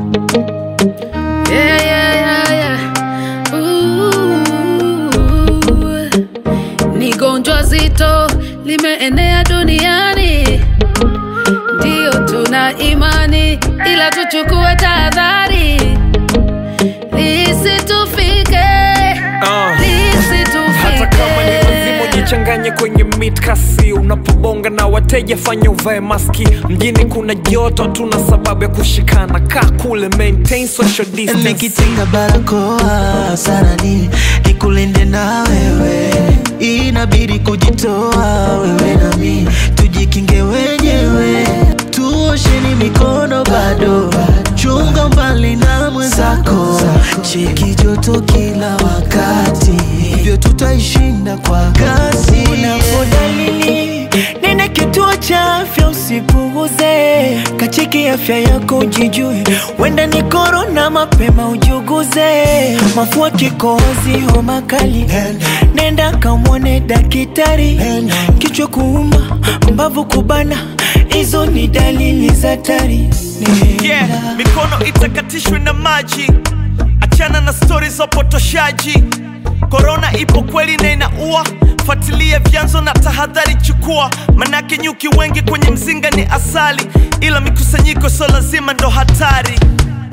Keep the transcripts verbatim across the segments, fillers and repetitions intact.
Yeah, yeah, yeah, yeah. Ooh. Ni gonjwa zito limeenea duniani, ndio tuna imani, ila tuchukue tahadhari lisitufike, uh. lisitufike. Hata kama ni lazima jichanganye kwenye mitkasi, unapobonga na wateja fanya uvae maski. Mjini kuna joto, tuna sababu ya kushikana, kaa kule, maintain social distance. Nikitinga barakoa sarani nikulinde na wewe, inabidi kujitoa wewe na mimi, tujikinge wenyewe, tuosheni mikono bado, chunga mbali na mwenzako, cheki joto kila wakati, hivyo tutaishinda kwa kasi. Unapodalili nene kituo cha afya usipuuze, kacheki afya yako ujijue, wenda ni corona mapema ujuguze, mafua kikohozi homa kali, nenda kamwone daktari, kichwa kuuma mbavu kubana, hizo ni dalili za hatari. Yeah, mikono itakatishwe na maji, achana na stories za potoshaji. Corona ipo kweli na inaua, fuatilia vyanzo na tahadhari chukua, manake nyuki wengi kwenye mzinga ni asali, ila mikusanyiko so lazima ndo hatari.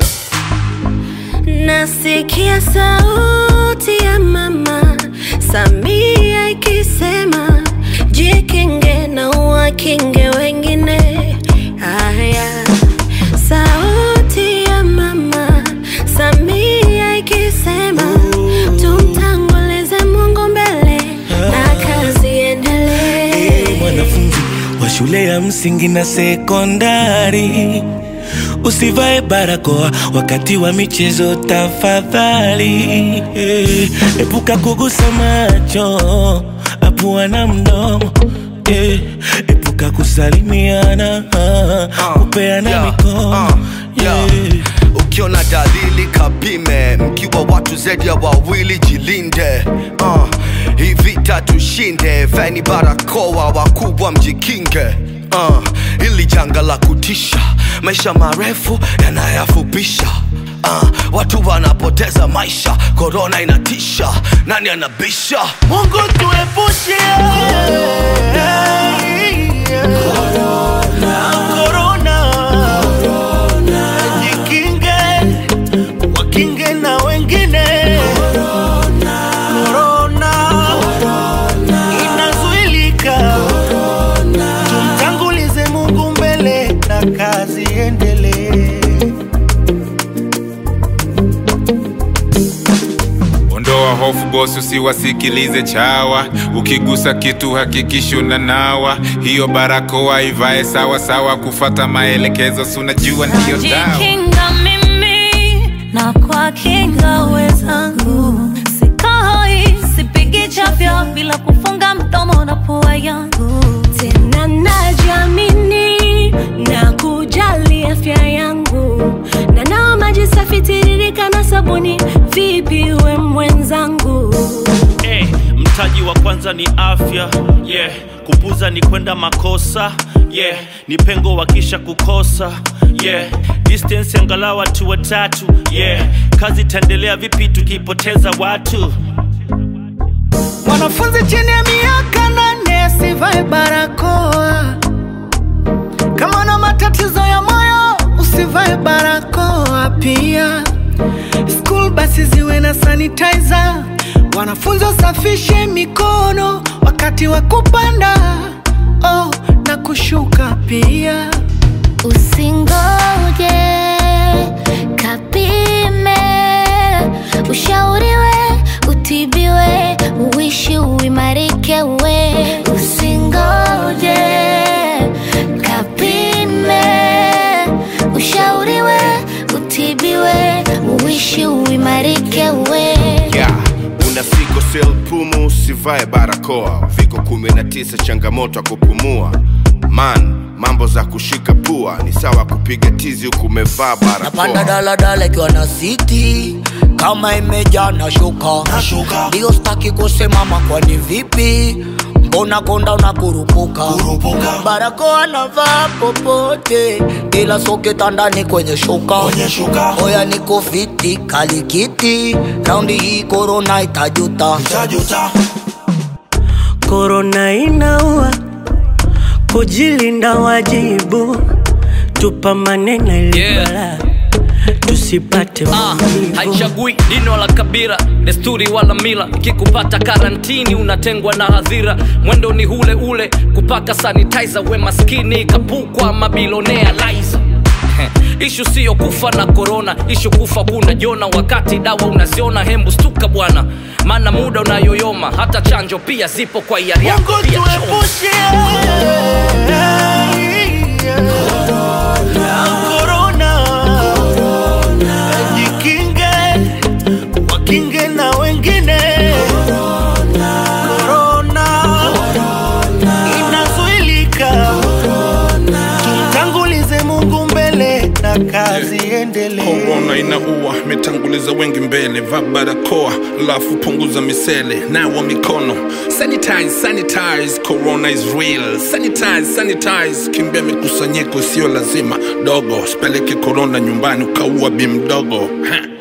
Nasikia sauti ya mama Samia ikisema jikinge na uwakinge wengine. Haya, sauti ya mama Samia ikisema tumtangulize Mungu mbele na kazi endelee. Hey, wanafunzi wa shule ya msingi na sekondari, usivae barakoa wakati wa michezo tafadhali. Hey, epuka kugusa macho, apua na mdomo. Hey, epuka kusalimiana, uh, kupeana yeah, mikono. Uh, yeah. Yeah. Ukiona dalili kapime, mkiwa watu zaidi ya wawili jilinde. uh, Hii vita tushinde, vaeni barakoa wakubwa mjikinge. uh, Hili janga la kutisha, maisha marefu yanayafupisha. uh, Watu wanapoteza maisha, corona inatisha, nani anabisha? Mungu tuepushe Corona, Corona, Corona. Jikinge, wakinge na wengine. Corona, Corona, Corona. Inazuilika. Corona. Tumtangulize Mungu mbele na kazi endelee. Ondoa hofu boss, usiwasikilize chawa, ukigusa kitu hakikisha unanawa, hiyo barakoa ivae sawa sawa, kufata maelekezo sunajua ndiyo dawa. Jikinga mimi na kwa kinga wenzangu, sikoi sipigi chafya bila kufunga mdomo na pua yangu, tena najiamini na kujali afya yangu, na nawa maji safi tiririka na sabuni, vipi we mwenzangu? Hey, mtaji wa kwanza ni afya, yeah. Kupuza ni kwenda makosa, yeah. Ni pengo wakisha kukosa, yeah. Distance angalau watu watatu, yeah. Kazi taendelea vipi tukipoteza watu? Wanafunzi chini ya miaka nane sivae barakoa, kama na matatizo ya moyo usivae barakoa pia. School basi ziwe na sanitizer, wanafunzi wasafishe mikono wakati wa kupanda, oh, na kushuka pia. Usingoje kapime, ushauriwe, utibiwe, uishi uimarike we. Usingoje kapime, ushauriwe, utibiwe, uishi uimarike we. Yeah, una siko sel pumu, usivae barakoa, viko kumi na tisa changamoto kupumua. Man, mambo za kushika pua, ni sawa kupiga tizi huku umevaa barakoa. Napanda dala dala ikiwa na siti, kama imejaa na shuka, ndio staki kusimama kwani vipi, unakonda unakurupuka. Barakoa navaa popote, ila soke tandani kwenye shuka. Oya niko fiti kalikiti, raundi hii corona itajuta. Corona inaua, kujilinda wajibu, tupa maneno ilibala, yeah. Tusipate maumivu. uh, Haichagui dini wala kabila, desturi wala mila. Ikikupata karantini unatengwa na hadhira. Mwendo ni ule ule, kupaka sanitizer. We maskini kapukwa mabilionea liza. Ishu siyo kufa na corona, ishu kufa kuna jona. Wakati dawa unaziona hembu stuka bwana, mana muda unayoyoma. Hata chanjo pia zipo kwa hiari yako pia choma. Corona, jikinge, wakinge na wengine. Corona, inazuilika. Tumtangulize Mungu mbele na kazi endele. Corona inaua, metanguliza wengi mbele. Vaa barakoa, lafu punguza misele. Nawa mikono, sanitize, sanitize. Corona is real, sanitize, sanitize. Kimbia mikusanyiko sio lazima. Dogo, speleke corona nyumbani ukaua bimdogo. Ha.